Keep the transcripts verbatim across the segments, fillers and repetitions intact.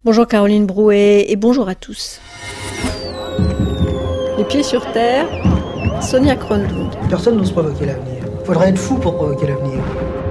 Bonjour Caroline Brouet et bonjour à tous. Les pieds sur terre, Sonia Kronlund. Personne n'ose provoquer l'avenir. Il faudrait être fou pour provoquer l'avenir.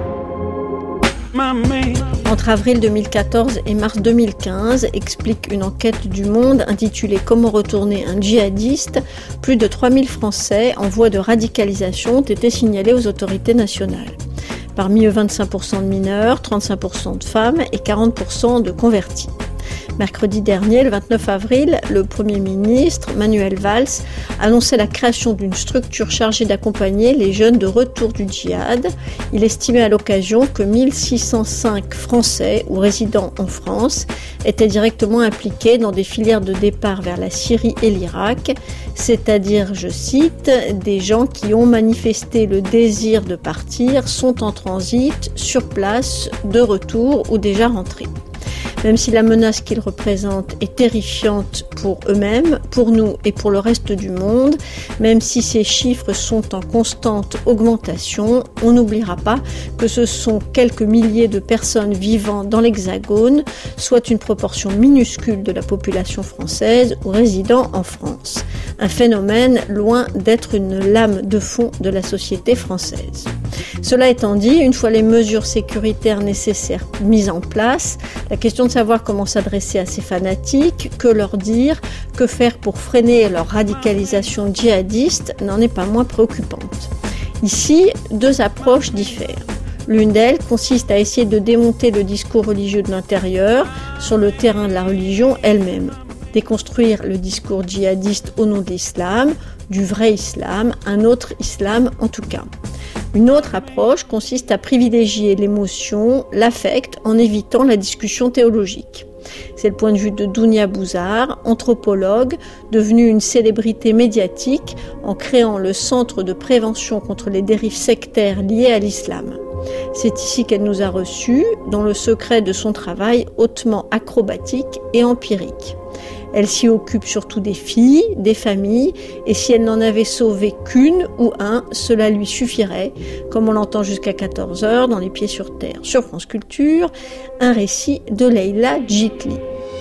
Entre avril deux mille quatorze et mars deux mille quinze, explique une enquête du Monde intitulée « Comment retourner un djihadiste », plus de trois mille Français en voie de radicalisation ont été signalés aux autorités nationales. Parmi eux, vingt-cinq pour cent de mineurs, trente-cinq pour cent de femmes et quarante pour cent de convertis. Mercredi dernier, le vingt-neuf avril, le Premier ministre, Manuel Valls, annonçait la création d'une structure chargée d'accompagner les jeunes de retour du djihad. Il estimait à l'occasion que mille six cent cinq Français ou résidents en France étaient directement impliqués dans des filières de départ vers la Syrie et l'Irak, c'est-à-dire, je cite, des gens qui ont manifesté le désir de partir, sont en transit, sur place, de retour ou déjà rentrés. Même si la menace qu'ils représentent est terrifiante pour eux-mêmes, pour nous et pour le reste du monde, même si ces chiffres sont en constante augmentation, on n'oubliera pas que ce sont quelques milliers de personnes vivant dans l'Hexagone, soit une proportion minuscule de la population française ou résidant en France. Un phénomène loin d'être une lame de fond de la société française. Cela étant dit, une fois les mesures sécuritaires nécessaires mises en place, la question de savoir comment s'adresser à ces fanatiques, que leur dire, que faire pour freiner leur radicalisation djihadiste n'en est pas moins préoccupante. Ici, deux approches diffèrent. L'une d'elles consiste à essayer de démonter le discours religieux de l'intérieur sur le terrain de la religion elle-même. Déconstruire le discours djihadiste au nom de l'islam, du vrai islam, un autre islam en tout cas. Une autre approche consiste à privilégier l'émotion, l'affect, en évitant la discussion théologique. C'est le point de vue de Dounia Bouzar, anthropologue, devenue une célébrité médiatique en créant le Centre de prévention contre les dérives sectaires liées à l'islam. C'est ici qu'elle nous a reçus, dans le secret de son travail hautement acrobatique et empirique. Elle s'y occupe surtout des filles, des familles, et si elle n'en avait sauvé qu'une ou un, cela lui suffirait, comme on l'entend jusqu'à quatorze heures dans Les Pieds sur Terre. Sur France Culture, un récit de Leïla Djitli.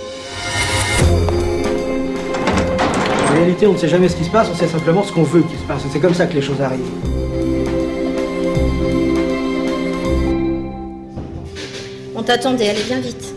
En réalité, on ne sait jamais ce qui se passe, on sait simplement ce qu'on veut qu'il se passe. C'est comme ça que les choses arrivent. On t'attendait, allez, viens vite.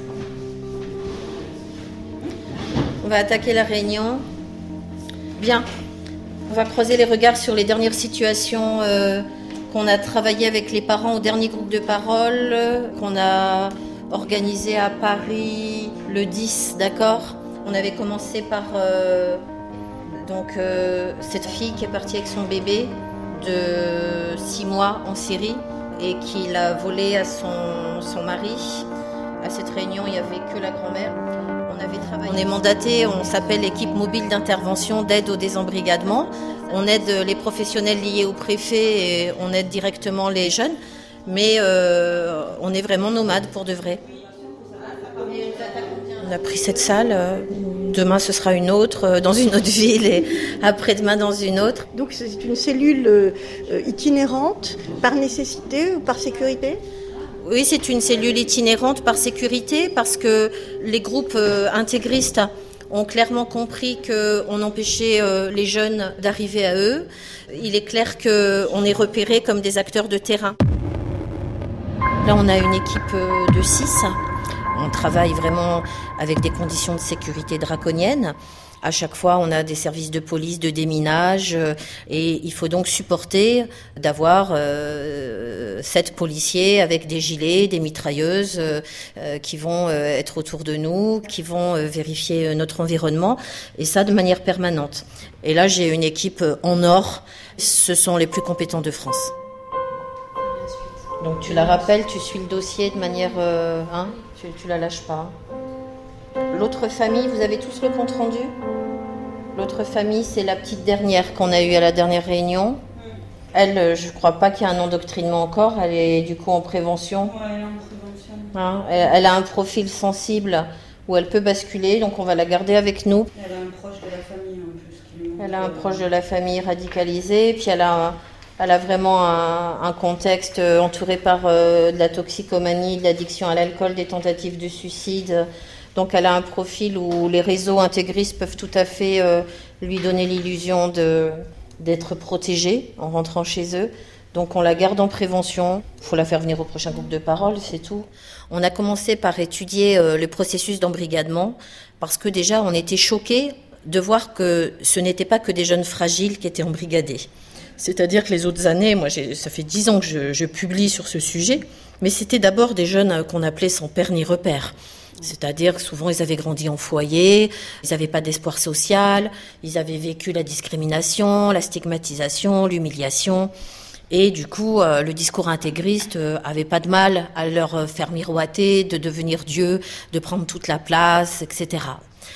On va attaquer la réunion. Bien. On va croiser les regards sur les dernières situations euh, qu'on a travaillé avec les parents au dernier groupe de parole, euh, qu'on a organisé à Paris le dix, d'accord ? On avait commencé par euh, donc, euh, cette fille qui est partie avec son bébé de six mois en Syrie et qui l'a volé à son, son mari. À cette réunion, il n'y avait que la grand-mère. On avait travaillé. On est mandaté, on s'appelle équipe mobile d'intervention d'aide au désembrigadement. On aide les professionnels liés au préfet et on aide directement les jeunes. Mais euh, on est vraiment nomade pour de vrai. On a pris cette salle. Demain, ce sera une autre, dans une autre ville, et après-demain, dans une autre. Donc, c'est une cellule euh, itinérante, par nécessité ou par sécurité ? Oui, c'est une cellule itinérante par sécurité, parce que les groupes euh, intégristes ont clairement compris qu'on empêchait euh, les jeunes d'arriver à eux. Il est clair qu'on est repérés comme des acteurs de terrain. Là, on a une équipe de six. On travaille vraiment avec des conditions de sécurité draconiennes. À chaque fois, on a des services de police, de déminage, et il faut donc supporter d'avoir euh, sept policiers avec des gilets, des mitrailleuses euh, qui vont euh, être autour de nous, qui vont euh, vérifier notre environnement, et ça de manière permanente. Et là, j'ai une équipe en or. Ce sont les plus compétents de France. Donc tu la rappelles, tu suis le dossier de manière... Euh, hein, tu, tu la lâches pas. L'autre famille, vous avez tous le compte rendu ? L'autre famille, c'est la petite dernière qu'on a eue à la dernière réunion. Elle, je ne crois pas qu'il y ait un endoctrinement encore. Elle est du coup en prévention. Oui, elle est en prévention. Hein, elle, elle a un profil sensible où elle peut basculer, donc on va la garder avec nous. Elle a un proche de la famille en plus. Qui lui elle a un proche de la famille radicalisé, puis elle a... Un, Elle a vraiment un, un contexte entouré par euh, de la toxicomanie, de l'addiction à l'alcool, des tentatives de suicide, Donc elle a un profil où les réseaux intégristes peuvent tout à fait euh, lui donner l'illusion de, d'être protégée en rentrant chez eux. Donc on la garde en prévention, il faut la faire venir au prochain groupe de parole, c'est tout. On a commencé par étudier euh, le processus d'embrigadement parce que déjà on était choqués de voir que ce n'était pas que des jeunes fragiles qui étaient embrigadés. C'est-à-dire que les autres années, moi j'ai, ça fait dix ans que je, je publie sur ce sujet, mais c'était d'abord des jeunes qu'on appelait sans père ni repère. C'est-à-dire que souvent ils avaient grandi en foyer, ils n'avaient pas d'espoir social, ils avaient vécu la discrimination, la stigmatisation, l'humiliation. Et du coup, euh, le discours intégriste euh, avait pas de mal à leur faire miroiter de devenir Dieu, de prendre toute la place, et cetera.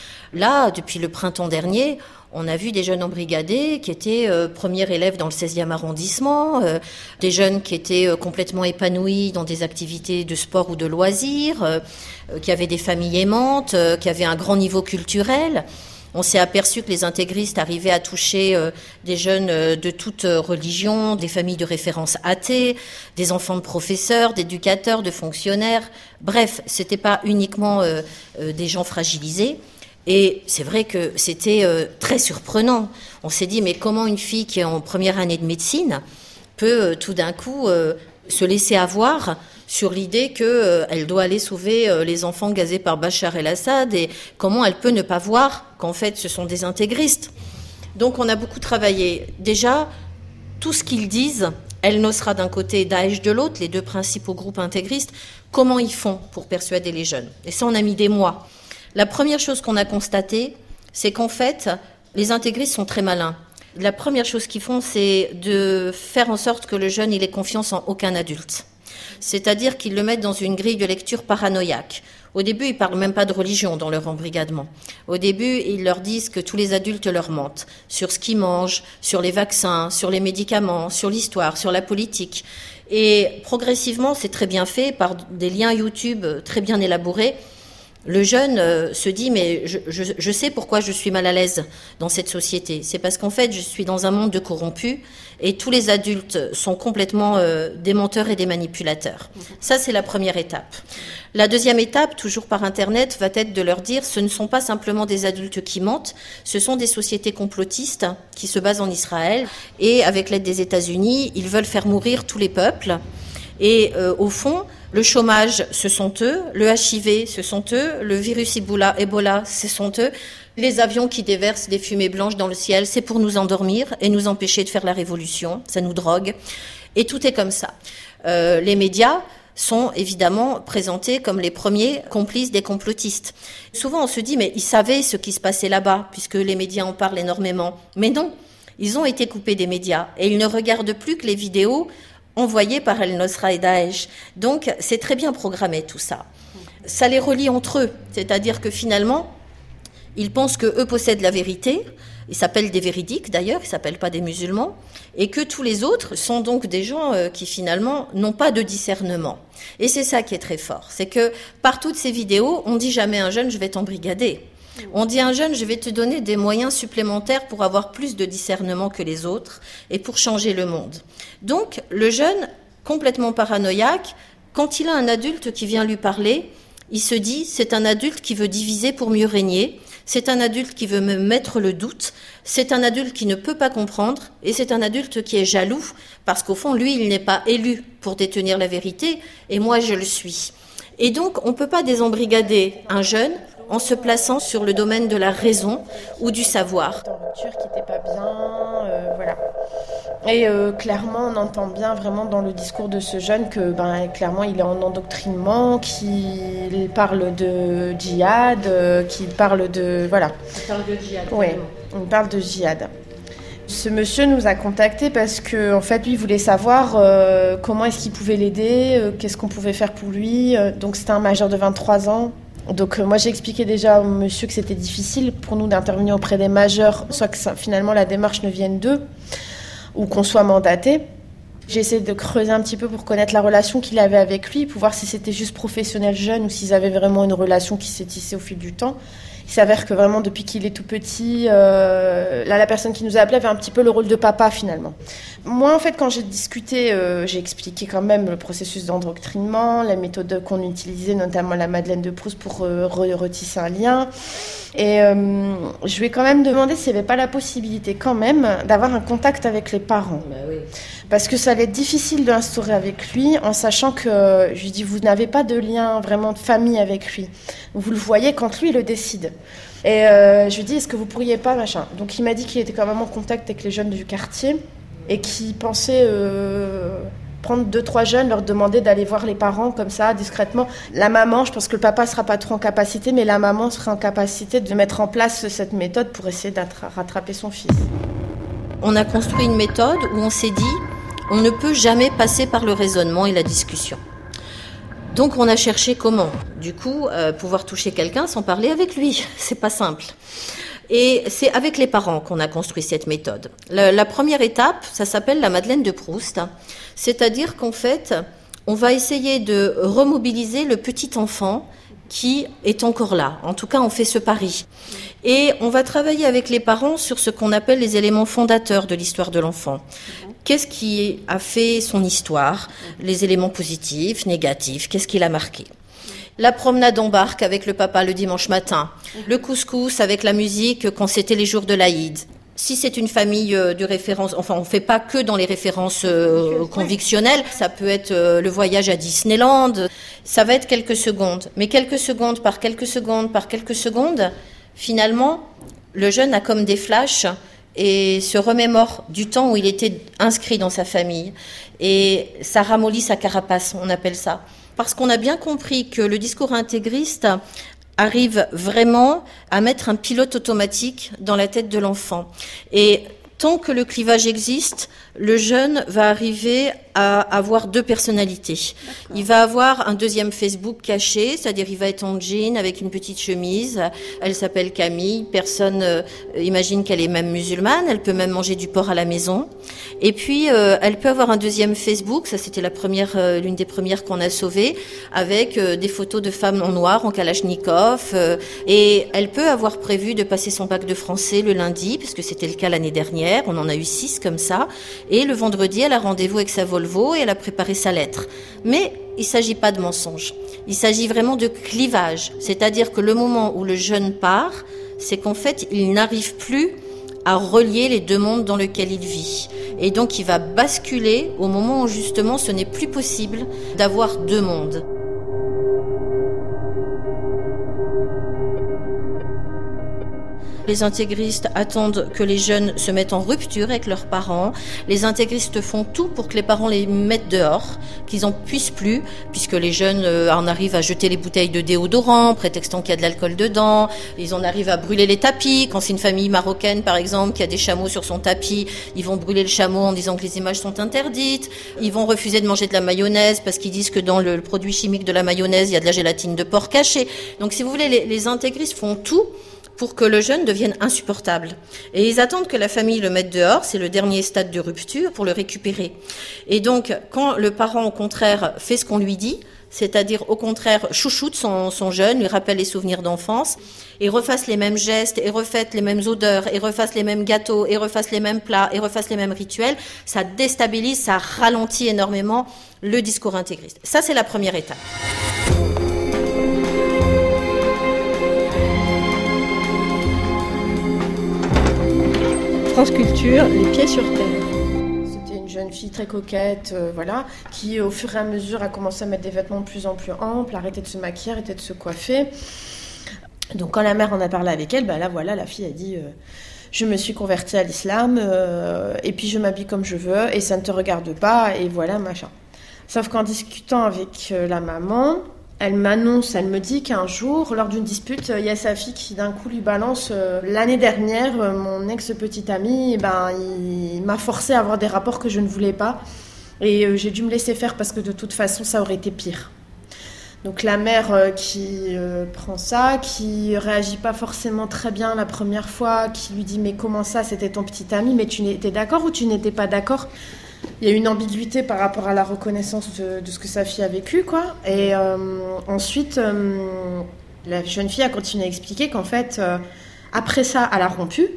Là, depuis le printemps dernier, on a vu des jeunes embrigadés qui étaient euh, premiers élèves dans le seizième arrondissement, euh, des jeunes qui étaient euh, complètement épanouis dans des activités de sport ou de loisirs, euh, qui avaient des familles aimantes, euh, qui avaient un grand niveau culturel. On s'est aperçu que les intégristes arrivaient à toucher euh, des jeunes euh, de toute euh, religion, des familles de référence athées, des enfants de professeurs, d'éducateurs, de fonctionnaires. Bref, c'était pas uniquement euh, euh, des gens fragilisés. Et c'est vrai que c'était euh, très surprenant. On s'est dit, mais comment une fille qui est en première année de médecine peut euh, tout d'un coup euh, se laisser avoir sur l'idée qu'elle euh, doit aller sauver euh, les enfants gazés par Bachar el-Assad, et comment elle peut ne pas voir qu'en fait ce sont des intégristes. Donc on a beaucoup travaillé. Déjà, tout ce qu'ils disent, El-Nosra d'un côté et Daesh de l'autre, les deux principaux groupes intégristes, comment ils font pour persuader les jeunes. Et ça, on a mis des mois. La première chose qu'on a constatée, c'est qu'en fait, les intégristes sont très malins. La première chose qu'ils font, c'est de faire en sorte que le jeune il ait confiance en aucun adulte. C'est-à-dire qu'ils le mettent dans une grille de lecture paranoïaque. Au début, ils ne parlent même pas de religion dans leur embrigadement. Au début, ils leur disent que tous les adultes leur mentent sur ce qu'ils mangent, sur les vaccins, sur les médicaments, sur l'histoire, sur la politique. Et progressivement, c'est très bien fait par des liens YouTube très bien élaborés. Le jeune euh, se dit, mais je, je, je sais pourquoi je suis mal à l'aise dans cette société. C'est parce qu'en fait, je suis dans un monde de corrompus et tous les adultes sont complètement euh, des menteurs et des manipulateurs. Ça, c'est la première étape. La deuxième étape, toujours par Internet, va être de leur dire, ce ne sont pas simplement des adultes qui mentent, ce sont des sociétés complotistes qui se basent en Israël et avec l'aide des États-Unis, ils veulent faire mourir tous les peuples. Et euh, au fond, le chômage, ce sont eux, le H I V, ce sont eux, le virus Ebola, Ebola, ce sont eux, les avions qui déversent des fumées blanches dans le ciel, c'est pour nous endormir et nous empêcher de faire la révolution, ça nous drogue, et tout est comme ça. Euh, les médias sont évidemment présentés comme les premiers complices des complotistes. Souvent on se dit, mais ils savaient ce qui se passait là-bas, puisque les médias en parlent énormément. Mais non, ils ont été coupés des médias, et ils ne regardent plus que les vidéos envoyés par El-Nosra et Daesh. Donc, c'est très bien programmé, tout ça. Ça les relie entre eux. C'est-à-dire que finalement, ils pensent qu'eux possèdent la vérité. Ils s'appellent des véridiques, d'ailleurs. Ils ne s'appellent pas des musulmans. Et que tous les autres sont donc des gens euh, qui, finalement, n'ont pas de discernement. Et c'est ça qui est très fort. C'est que, par toutes ces vidéos, on ne dit jamais à un jeune, je vais t'embrigader. On dit à un jeune, je vais te donner des moyens supplémentaires pour avoir plus de discernement que les autres et pour changer le monde. Donc, le jeune, complètement paranoïaque, quand il a un adulte qui vient lui parler, il se dit, c'est un adulte qui veut diviser pour mieux régner, c'est un adulte qui veut me mettre le doute, c'est un adulte qui ne peut pas comprendre et c'est un adulte qui est jaloux parce qu'au fond, lui, il n'est pas élu pour détenir la vérité et moi, je le suis. Et donc, on ne peut pas désembrigader un jeune en se plaçant sur le domaine de la raison ou du savoir. Dans rupture qui n'était pas bien, euh, voilà. Et euh, clairement, on entend bien vraiment dans le discours de ce jeune que, ben, clairement, il est en endoctrinement, qu'il parle de djihad, euh, qu'il parle de, voilà. Il parle de djihad. Oui, il parle de djihad. Ce monsieur nous a contactés parce que, en fait, lui il voulait savoir euh, comment est-ce qu'il pouvait l'aider, euh, qu'est-ce qu'on pouvait faire pour lui. Euh, donc, c'était un majeur de vingt-trois ans. Donc, euh, moi, j'ai expliqué déjà au monsieur que c'était difficile pour nous d'intervenir auprès des majeurs, soit que ça, finalement la démarche ne vienne d'eux, ou qu'on soit mandaté. J'ai essayé de creuser un petit peu pour connaître la relation qu'il avait avec lui, pour voir si c'était juste professionnel jeune ou s'ils avaient vraiment une relation qui s'est tissée au fil du temps. Il s'avère que vraiment depuis qu'il est tout petit, euh, là la personne qui nous a appelé avait un petit peu le rôle de papa finalement. Moi en fait quand j'ai discuté, euh, j'ai expliqué quand même le processus d'endoctrinement, la méthode qu'on utilisait, notamment la Madeleine de Proust pour euh, retisser un lien. Et euh, je lui ai quand même demandé s'il n'y avait pas la possibilité quand même d'avoir un contact avec les parents. Bah oui. Parce que ça allait être difficile d'instaurer avec lui en sachant que, je lui dis, vous n'avez pas de lien vraiment de famille avec lui. Vous le voyez quand lui le décide. Et euh, je lui dis, est-ce que vous pourriez pas, machin. Donc il m'a dit qu'il était quand même en contact avec les jeunes du quartier et qu'il pensait euh, prendre deux, trois jeunes, leur demander d'aller voir les parents comme ça, discrètement. La maman, je pense que le papa ne sera pas trop en capacité, mais la maman sera en capacité de mettre en place cette méthode pour essayer de rattraper son fils. On a construit une méthode où on s'est dit, on ne peut jamais passer par le raisonnement et la discussion. Donc on a cherché comment, du coup, euh, pouvoir toucher quelqu'un sans parler avec lui. C'est pas simple. Et c'est avec les parents qu'on a construit cette méthode. La, la première étape, ça s'appelle la Madeleine de Proust. C'est-à-dire qu'en fait, on va essayer de remobiliser le petit enfant qui est encore là. En tout cas, on fait ce pari. Et on va travailler avec les parents sur ce qu'on appelle les éléments fondateurs de l'histoire de l'enfant. Qu'est-ce qui a fait son histoire? Les éléments positifs, négatifs, qu'est-ce qui l'a marqué? La promenade en barque avec le papa le dimanche matin. Le couscous avec la musique quand c'était les jours de l'Aïd. Si c'est une famille de référence, enfin on ne fait pas que dans les références euh, convictionnelles, ça peut être euh, le voyage à Disneyland, ça va être quelques secondes. Mais quelques secondes par quelques secondes par quelques secondes, finalement, le jeune a comme des flashs et se remémore du temps où il était inscrit dans sa famille. Et ça ramollit sa carapace, on appelle ça. Parce qu'on a bien compris que le discours intégriste arrive vraiment à mettre un pilote automatique dans la tête de l'enfant. Et tant que le clivage existe, le jeune va arriver à avoir deux personnalités. D'accord. Il va avoir un deuxième Facebook caché, c'est-à-dire il va être en jean avec une petite chemise. Elle s'appelle Camille. Personne euh, imagine qu'elle est même musulmane. Elle peut même manger du porc à la maison. Et puis euh, elle peut avoir un deuxième Facebook. Ça, c'était la première, euh, l'une des premières qu'on a sauvées, avec euh, des photos de femmes en noir, en kalachnikov. Euh, et elle peut avoir prévu de passer son bac de français le lundi, parce que c'était le cas l'année dernière. On en a eu six comme ça. Et le vendredi, elle a rendez-vous avec sa Volvo et elle a préparé sa lettre. Mais il ne s'agit pas de mensonge. Il s'agit vraiment de clivage. C'est-à-dire que le moment où le jeune part, c'est qu'en fait, il n'arrive plus à relier les deux mondes dans lesquels il vit. Et donc, il va basculer au moment où justement, ce n'est plus possible d'avoir deux mondes. Les intégristes attendent que les jeunes se mettent en rupture avec leurs parents. Les intégristes font tout pour que les parents les mettent dehors, qu'ils n'en puissent plus, puisque les jeunes en arrivent à jeter les bouteilles de déodorant, prétextant qu'il y a de l'alcool dedans. Ils en arrivent à brûler les tapis. Quand c'est une famille marocaine, par exemple, qui a des chameaux sur son tapis, ils vont brûler le chameau en disant que les images sont interdites. Ils vont refuser de manger de la mayonnaise parce qu'ils disent que dans le produit chimique de la mayonnaise, il y a de la gélatine de porc cachée. Donc, si vous voulez, les, les intégristes font tout pour que le jeune devienne insupportable. Et ils attendent que la famille le mette dehors, c'est le dernier stade de rupture, pour le récupérer. Et donc, quand le parent, au contraire, fait ce qu'on lui dit, c'est-à-dire, au contraire, chouchoute son, son jeune, lui rappelle les souvenirs d'enfance, et refasse les mêmes gestes, et refasse les mêmes odeurs, et refasse les mêmes gâteaux, et refasse les mêmes plats, et refasse les mêmes rituels, ça déstabilise, ça ralentit énormément le discours intégriste. Ça, c'est la première étape. France Culture, les pieds sur terre. C'était une jeune fille très coquette, euh, voilà, qui au fur et à mesure a commencé à mettre des vêtements de plus en plus amples, arrêter de se maquiller, arrêter de se coiffer. Donc quand la mère en a parlé avec elle, bah là voilà, la fille a dit euh, je me suis convertie à l'islam euh, et puis je m'habille comme je veux et ça ne te regarde pas et voilà machin. Sauf qu'en discutant avec euh, la maman, elle m'annonce, elle me dit qu'un jour, lors d'une dispute, il y a sa fille qui d'un coup lui balance euh, l'année dernière, euh, mon ex-petit ami, eh ben, il, il m'a forcé à avoir des rapports que je ne voulais pas. Et euh, j'ai dû me laisser faire parce que de toute façon, ça aurait été pire. Donc la mère euh, qui euh, prend ça, qui réagit pas forcément très bien la première fois, qui lui dit « Mais comment ça, c'était ton petit ami, mais tu étais d'accord ou tu n'étais pas d'accord ?» Il y a une ambiguïté par rapport à la reconnaissance de, de ce que sa fille a vécu, quoi. Et euh, ensuite, euh, La jeune fille a continué à expliquer qu'en fait, euh, après ça, elle a rompu,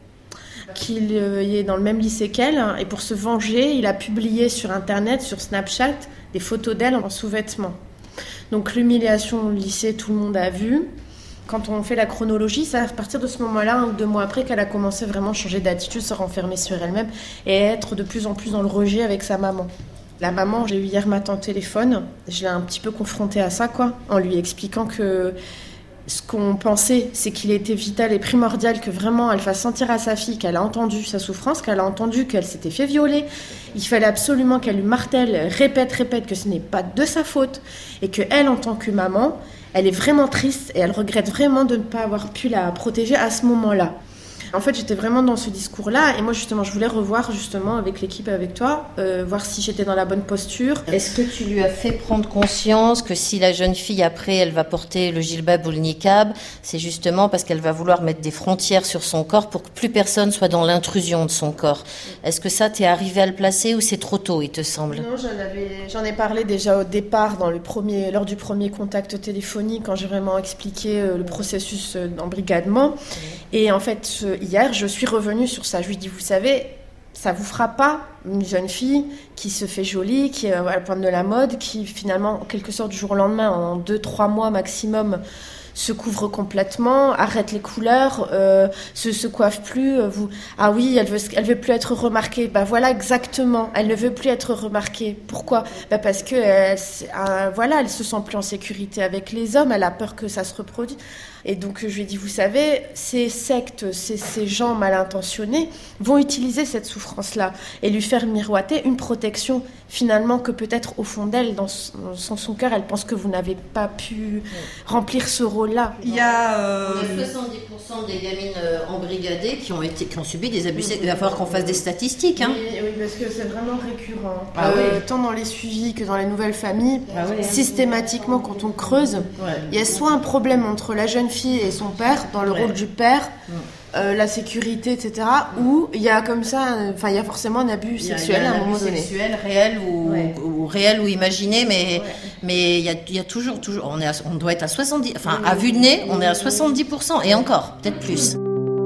qu'il euh, est dans le même lycée qu'elle, hein, et pour se venger, il a publié sur Internet, sur Snapchat, des photos d'elle en sous-vêtements. Donc l'humiliation au lycée, tout le monde a vu. Quand on fait la chronologie, c'est à partir de ce moment-là, un ou deux mois après, qu'elle a commencé vraiment à changer d'attitude, se renfermer sur elle-même et être de plus en plus dans le rejet avec sa maman. La maman, j'ai eu hier matin au téléphone, je l'ai un petit peu confrontée à ça, quoi, en lui expliquant que ce qu'on pensait, c'est qu'il était vital et primordial que vraiment elle fasse sentir à sa fille qu'elle a entendu sa souffrance, qu'elle a entendu qu'elle s'était fait violer. Il fallait absolument qu'elle lui martèle, répète, répète que ce n'est pas de sa faute et qu'elle, en tant que maman, elle est vraiment triste et elle regrette vraiment de ne pas avoir pu la protéger à ce moment-là. En fait, j'étais vraiment dans ce discours-là et moi, justement, je voulais revoir justement avec l'équipe et avec toi, euh, voir si j'étais dans la bonne posture. Est-ce que tu lui as fait prendre conscience que si la jeune fille, après, elle va porter le djilbab ou le niqab, c'est justement parce qu'elle va vouloir mettre des frontières sur son corps pour que plus personne soit dans l'intrusion de son corps. Est-ce que ça, t'es arrivé à le placer ou c'est trop tôt, il te semble ? Non, j'en avais, j'en ai parlé déjà au départ, dans le premier, lors du premier contact téléphonique, quand j'ai vraiment expliqué euh, le processus euh, d'embrigadement. Mmh. Et en fait, euh, hier, je suis revenue sur ça. Je lui dis, vous savez, ça vous fera pas une jeune fille qui se fait jolie, qui est à la pointe de la mode, qui finalement, en quelque sorte, du jour au lendemain, en deux, trois mois maximum, se couvre complètement, arrête les couleurs, euh, se, se coiffe plus. Euh, vous, ah oui, elle veut, elle veut plus être remarquée. Bah voilà, exactement. Elle ne veut plus être remarquée. Pourquoi ? Bah parce que, elle, euh, voilà, elle se sent plus en sécurité avec les hommes. Elle a peur que ça se reproduise. Et donc, je lui ai dit, vous savez, ces sectes, ces, ces gens mal intentionnés vont utiliser cette souffrance-là et lui faire miroiter une protection, finalement, que peut-être au fond d'elle, dans son, son cœur, elle pense que vous n'avez pas pu remplir ce rôle-là. Il y a, euh... Il y a soixante-dix pour cent des gamines euh, embrigadées qui ont, été, qui ont subi des abus sexuels. Il va falloir qu'on fasse des statistiques. Hein. Oui, oui, parce que c'est vraiment récurrent. Ah, euh, oui. Tant dans les suivis que dans les nouvelles familles, ah, oui. systématiquement, quand on creuse, ouais. il y a soit un problème entre la jeune fille et son père, dans le ouais. rôle du père, mmh. euh, la sécurité, et cetera, ou il y a comme ça, enfin, il y a forcément un abus sexuel à un moment donné. Sexuel, réel ou, ouais. ou, ou réel ou imaginé, mais ouais. mais il y a, il y a toujours, toujours, on est, à, on doit être à soixante-dix, enfin, à vue de nez, on est à soixante-dix pour cent et encore, peut-être plus.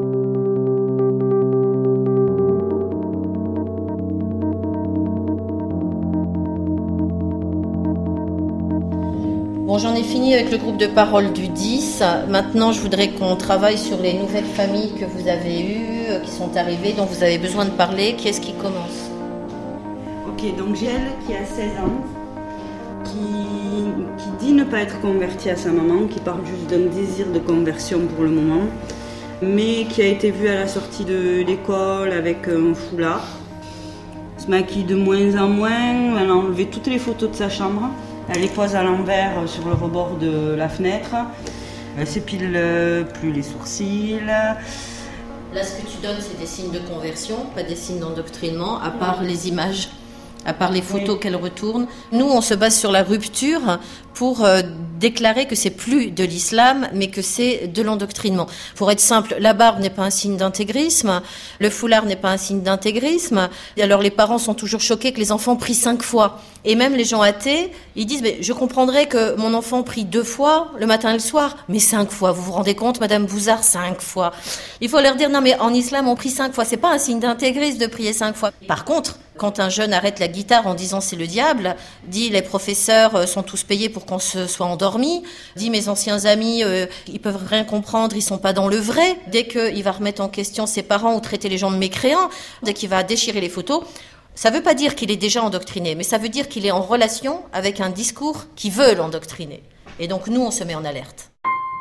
Bon, j'en ai fini avec le groupe de parole du dix. Maintenant, je voudrais qu'on travaille sur les nouvelles familles que vous avez eues, qui sont arrivées, dont vous avez besoin de parler. Qui est-ce qui commence ? Ok, donc j'ai elle qui a seize ans, qui, qui dit ne pas être convertie à sa maman, qui parle juste d'un désir de conversion pour le moment, mais qui a été vue à la sortie de l'école avec un foulard. Elle se maquille de moins en moins, elle a enlevé toutes les photos de sa chambre. Elle les pose à l'envers sur le rebord de la fenêtre. Elle s'épile plus les sourcils. Là, ce que tu donnes, c'est des signes de conversion, pas des signes d'endoctrinement, à part les images, à part les photos oui. qu'elle retourne. Nous, on se base sur la rupture pour euh, déclarer que c'est plus de l'islam, mais que c'est de l'endoctrinement. Pour être simple, la barbe n'est pas un signe d'intégrisme, le foulard n'est pas un signe d'intégrisme. Et alors les parents sont toujours choqués que les enfants prient cinq fois. Et même les gens athées, ils disent mais je comprendrais que mon enfant prie deux fois, le matin et le soir, mais cinq fois. Vous vous rendez compte, Madame Bouzard, cinq fois. Il faut leur dire non mais en islam on prie cinq fois. C'est pas un signe d'intégrisme de prier cinq fois. Par contre, quand un jeune arrête la guitare en disant c'est le diable, dit les professeurs sont tous payés pour qu'on se soit endormi, dit mes anciens amis, euh, ils peuvent rien comprendre, ils sont pas dans le vrai. Dès qu'il va remettre en question ses parents ou traiter les gens de mécréants, dès qu'il va déchirer les photos, ça veut pas dire qu'il est déjà endoctriné, mais ça veut dire qu'il est en relation avec un discours qui veut l'endoctriner. Et donc nous, on se met en alerte.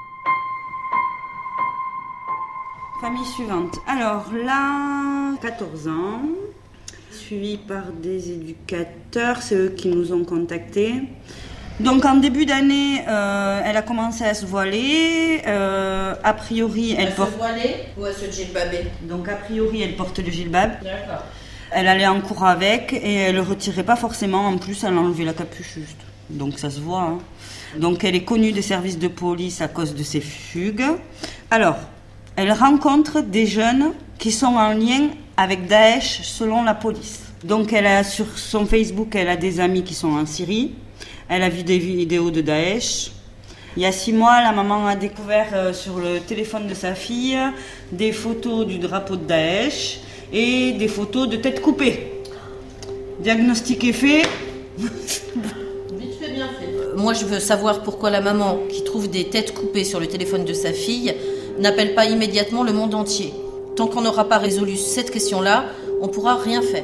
Famille suivante. Alors là, quatorze ans, suivi par des éducateurs, c'est eux qui nous ont contactés. Donc en début d'année, euh, elle a commencé à se voiler. Euh, a priori, elle, elle porte. Se voiler ou à se djilbaber ? Donc a priori, elle porte le djilbab. D'accord. Elle allait en cours avec et elle le retirait pas forcément. En plus, elle enlevait la capuche juste. Donc ça se voit. Hein. Donc elle est connue des services de police à cause de ses fugues. Alors, elle rencontre des jeunes qui sont en lien avec Daesh selon la police. Donc elle a sur son Facebook, elle a des amis qui sont en Syrie. Elle a vu des vidéos de Daesh. Il y a six mois, la maman a découvert euh, sur le téléphone de sa fille des photos du drapeau de Daesh et des photos de têtes coupées. Diagnostic est fait. Vite fait, bien fait. Moi, je veux savoir pourquoi la maman qui trouve des têtes coupées sur le téléphone de sa fille n'appelle pas immédiatement le monde entier. Tant qu'on n'aura pas résolu cette question-là, on ne pourra rien faire.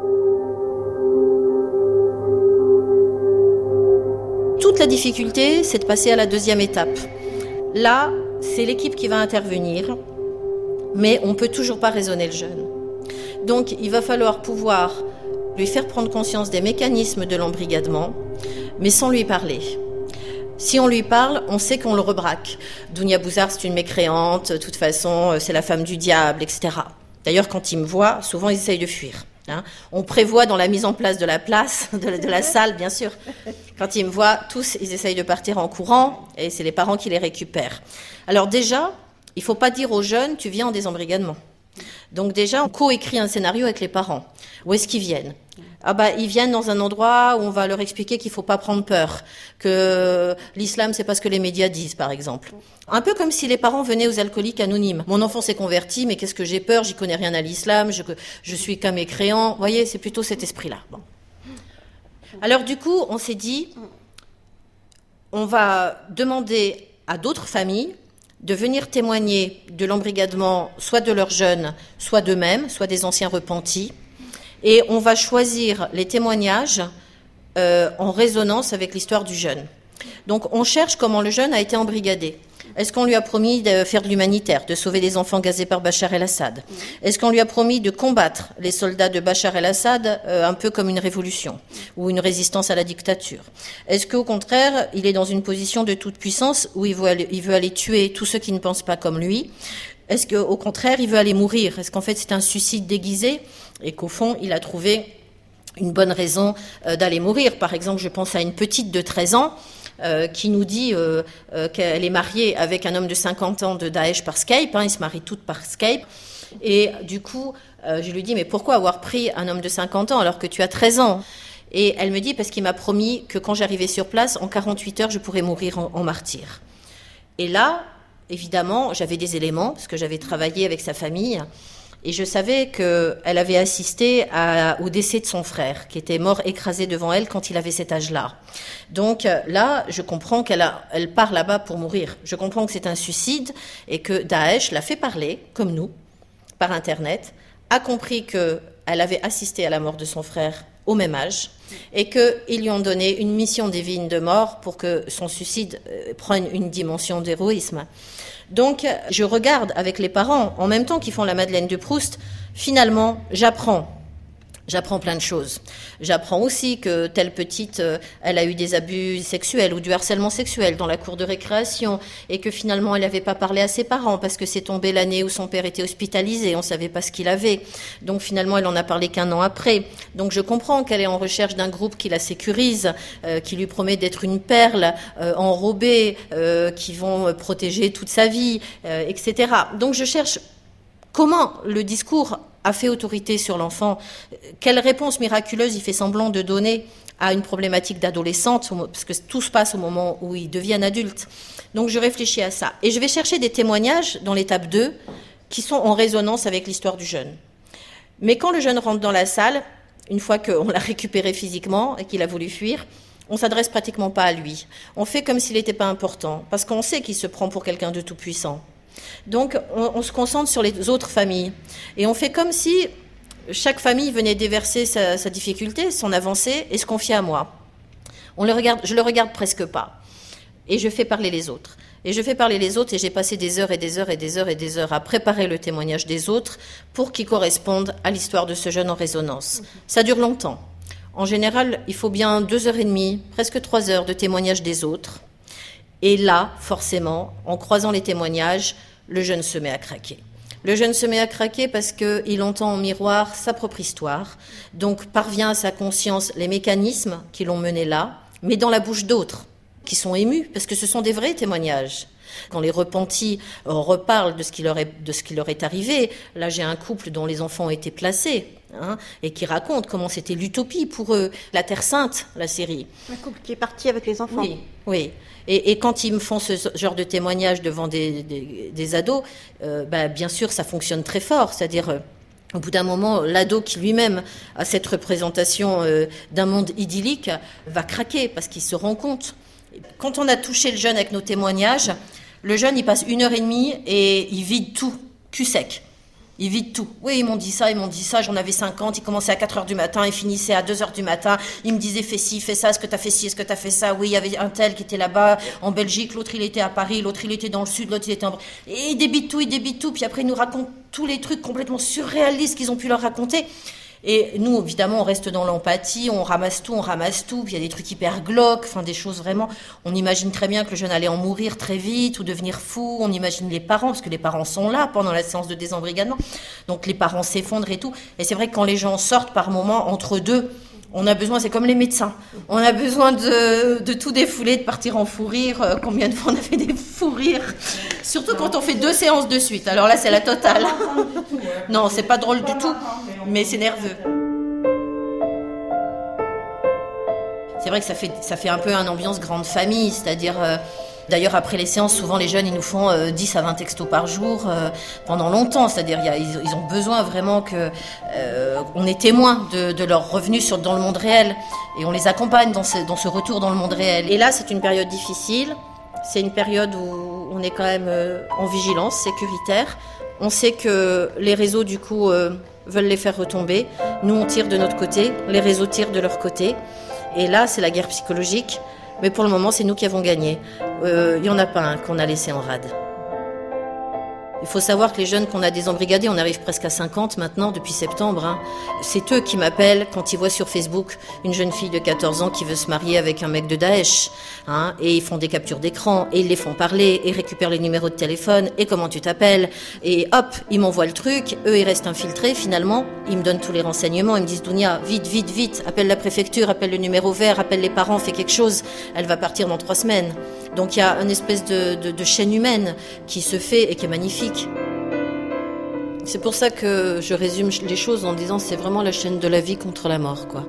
Toute la difficulté, c'est de passer à la deuxième étape. Là, c'est l'équipe qui va intervenir, mais on ne peut toujours pas raisonner le jeune. Donc, il va falloir pouvoir lui faire prendre conscience des mécanismes de l'embrigadement, mais sans lui parler. Si on lui parle, on sait qu'on le rebraque. Dounia Bouzard, c'est une mécréante, de toute façon, c'est la femme du diable, et cetera. D'ailleurs, quand ils me voient, souvent, ils essayent de fuir. Hein. On prévoit dans la mise en place de la place, de la, de la salle, bien sûr. Quand ils me voient, tous, ils essayent de partir en courant, et c'est les parents qui les récupèrent. Alors déjà, il ne faut pas dire aux jeunes, tu viens en désembrigadement. Donc déjà, on coécrit un scénario avec les parents. Où est-ce qu'ils viennent ? Ah bah, ils viennent dans un endroit où on va leur expliquer qu'il faut pas prendre peur, que l'islam c'est pas ce que les médias disent, par exemple. Un peu comme si les parents venaient aux alcooliques anonymes. Mon enfant s'est converti, mais qu'est-ce que j'ai peur ? J'y connais rien à l'islam, je, je suis qu'un mécréant. Vous voyez, c'est plutôt cet esprit-là. Bon. Alors du coup, on s'est dit, on va demander à d'autres familles de venir témoigner de l'embrigadement, soit de leurs jeunes, soit d'eux-mêmes, soit des anciens repentis. Et on va choisir les témoignages euh, en résonance avec l'histoire du jeune. Donc on cherche comment le jeune a été embrigadé. Est-ce qu'on lui a promis de faire de l'humanitaire, de sauver des enfants gazés par Bachar el-Assad ? Est-ce qu'on lui a promis de combattre les soldats de Bachar el-Assad euh, un peu comme une révolution ou une résistance à la dictature ? Est-ce qu'au contraire, il est dans une position de toute puissance où il veut aller, il veut aller tuer tous ceux qui ne pensent pas comme lui ? Est-ce qu'au contraire, il veut aller mourir ? Est-ce qu'en fait, c'est un suicide déguisé et qu'au fond, il a trouvé une bonne raison euh, d'aller mourir ? Par exemple, je pense à une petite de treize ans euh, qui nous dit euh, euh, qu'elle est mariée avec un homme de cinquante ans de Daesh par Skype. Hein, ils se marient toutes par Skype. Et du coup, euh, je lui dis, mais pourquoi avoir pris un homme de cinquante ans alors que tu as treize ans ? Et elle me dit, parce qu'il m'a promis que quand j'arrivais sur place, en quarante-huit heures, je pourrais mourir en, en martyr. Et là, évidemment, j'avais des éléments, parce que j'avais travaillé avec sa famille, et je savais qu'elle avait assisté à, au décès de son frère, qui était mort écrasé devant elle quand il avait cet âge-là. Donc là, je comprends qu'elle a, elle part là-bas pour mourir. Je comprends que c'est un suicide, et que Daesh l'a fait parler, comme nous, par Internet, a compris qu'elle avait assisté à la mort de son frère au même âge, et qu'ils lui ont donné une mission divine de mort pour que son suicide prenne une dimension d'héroïsme. Donc, je regarde avec les parents, en même temps qu'ils font la Madeleine de Proust, finalement, j'apprends. J'apprends plein de choses. J'apprends aussi que telle petite, euh, elle a eu des abus sexuels ou du harcèlement sexuel dans la cour de récréation et que finalement, elle n'avait pas parlé à ses parents parce que c'est tombé l'année où son père était hospitalisé, on ne savait pas ce qu'il avait. Donc finalement, elle en a parlé qu'un an après. Donc je comprends qu'elle est en recherche d'un groupe qui la sécurise, euh, qui lui promet d'être une perle euh, enrobée, euh, qui vont protéger toute sa vie, euh, et cetera. Donc je cherche comment le discours a fait autorité sur l'enfant, quelle réponse miraculeuse il fait semblant de donner à une problématique d'adolescente, parce que tout se passe au moment où ils deviennent adultes. Donc je réfléchis à ça. Et je vais chercher des témoignages dans l'étape deux qui sont en résonance avec l'histoire du jeune. Mais quand le jeune rentre dans la salle, une fois qu'on l'a récupéré physiquement et qu'il a voulu fuir, on ne s'adresse pratiquement pas à lui. On fait comme s'il n'était pas important, parce qu'on sait qu'il se prend pour quelqu'un de tout puissant. Donc, on, on se concentre sur les autres familles. Et on fait comme si chaque famille venait déverser sa, sa difficulté, son avancée, et se confiait à moi. On le regarde, je ne le regarde presque pas. Et je fais parler les autres. Et je fais parler les autres, et j'ai passé des heures et des heures et des heures et des heures à préparer le témoignage des autres pour qu'il corresponde à l'histoire de ce jeune en résonance. Ça dure longtemps. En général, il faut bien deux heures et demie, presque trois heures de témoignage des autres. Et là, forcément, en croisant les témoignages, le jeune se met à craquer. Le jeune se met à craquer parce qu'il entend en miroir sa propre histoire, donc parvient à sa conscience les mécanismes qui l'ont mené là, mais dans la bouche d'autres, qui sont émus, parce que ce sont des vrais témoignages. Quand les repentis euh, reparlent de ce qui leur est, de ce qui leur est arrivé, là j'ai un couple dont les enfants ont été placés, hein, et qui raconte comment c'était l'utopie pour eux, la Terre Sainte, la série. Un couple qui est parti avec les enfants. Oui, oui. Et, et quand ils me font ce genre de témoignage devant des, des, des ados, euh, bah, bien sûr, ça fonctionne très fort. C'est-à-dire, euh, au bout d'un moment, l'ado qui lui-même a cette représentation euh, d'un monde idyllique va craquer parce qu'il se rend compte. Quand on a touché le jeune avec nos témoignages, le jeune, il passe une heure et demie et il vide tout, cul sec. Il vide tout. Oui, ils m'ont dit ça, ils m'ont dit ça, j'en avais cinquante, ils commençaient à quatre heures du matin, ils finissaient à deux heures du matin, ils me disaient fais ci, fais ça, est-ce que t'as fait ci, est-ce que t'as fait ça, oui, il y avait un tel qui était là-bas, en Belgique, l'autre il était à Paris, l'autre il était dans le sud, l'autre il était en... Et ils débitent tout, ils débitent tout, puis après ils nous racontent tous les trucs complètement surréalistes qu'ils ont pu leur raconter. Et nous, évidemment, on reste dans l'empathie, on ramasse tout, on ramasse tout, puis il y a des trucs hyper glauques, enfin des choses vraiment... On imagine très bien que le jeune allait en mourir très vite ou devenir fou, on imagine les parents, parce que les parents sont là pendant la séance de désembrigadement, donc les parents s'effondrent et tout. Et c'est vrai que quand les gens sortent par moments, entre deux, on a besoin, c'est comme les médecins, on a besoin de, de tout défouler, de partir en fou rire. Combien de fois on a fait des fous rires, surtout quand on fait deux séances de suite, alors là c'est la totale. Non, c'est pas drôle du tout, mais c'est nerveux. C'est vrai que ça fait, ça fait un peu une ambiance grande famille, c'est-à-dire... Euh, D'ailleurs, après les séances, souvent les jeunes, ils nous font euh, dix à vingt textos par jour euh, pendant longtemps. C'est-à-dire, y a, ils, ils ont besoin vraiment que euh, on est témoin de, de leur revenu sur, dans le monde réel. Et on les accompagne dans ce, dans ce retour dans le monde réel. Et là, c'est une période difficile. C'est une période où on est quand même euh, en vigilance sécuritaire. On sait que les réseaux, du coup, euh, veulent les faire retomber. Nous, on tire de notre côté. Les réseaux tirent de leur côté. Et là, c'est la guerre psychologique. Mais pour le moment, c'est nous qui avons gagné. Il euh, n'y en a pas un qu'on a laissé en rade. Il faut savoir que les jeunes qu'on a désembrigadés, on arrive presque à cinquante maintenant, depuis septembre. Hein. C'est eux qui m'appellent quand ils voient sur Facebook une jeune fille de quatorze ans qui veut se marier avec un mec de Daesh. Hein, et ils font des captures d'écran, et ils les font parler, et récupèrent les numéros de téléphone, et comment tu t'appelles. Et hop, ils m'envoient le truc, eux ils restent infiltrés finalement. Ils me donnent tous les renseignements, ils me disent Dounia, vite, vite, vite, appelle la préfecture, appelle le numéro vert, appelle les parents, fais quelque chose. Elle va partir dans trois semaines. Donc il y a une espèce de, de, de chaîne humaine qui se fait et qui est magnifique. C'est pour ça que je résume les choses en disant c'est vraiment la chaîne de la vie contre la mort, quoi.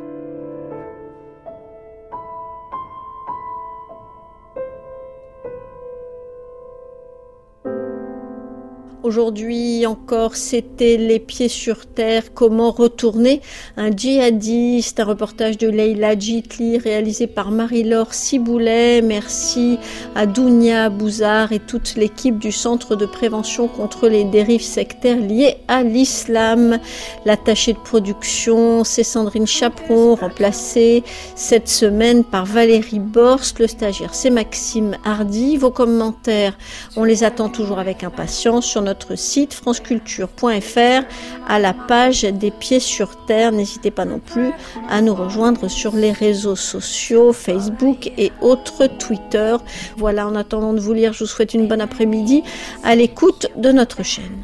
Aujourd'hui encore, c'était Les Pieds sur Terre, comment retourner un djihadiste, un reportage de Leila Djitli réalisé par Marie-Laure Ciboulet. Merci à Dounia Bouzard et toute l'équipe du Centre de prévention contre les dérives sectaires liées à l'islam. L'attachée de production, c'est Sandrine Chaperon, remplacée cette semaine par Valérie Borst. Le stagiaire, c'est Maxime Hardy. Vos commentaires, on les attend toujours avec impatience sur notre site franceculture point f r à la page des Pieds sur Terre. N'hésitez pas non plus à nous rejoindre sur les réseaux sociaux, Facebook et autres Twitter. Voilà, en attendant de vous lire, je vous souhaite une bonne après-midi à l'écoute de notre chaîne.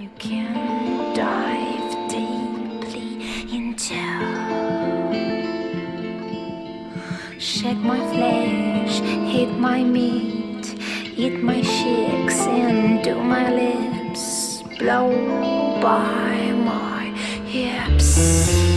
Shake my flesh, hit my meat, eat my cheeks and do my lips, blow by my hips.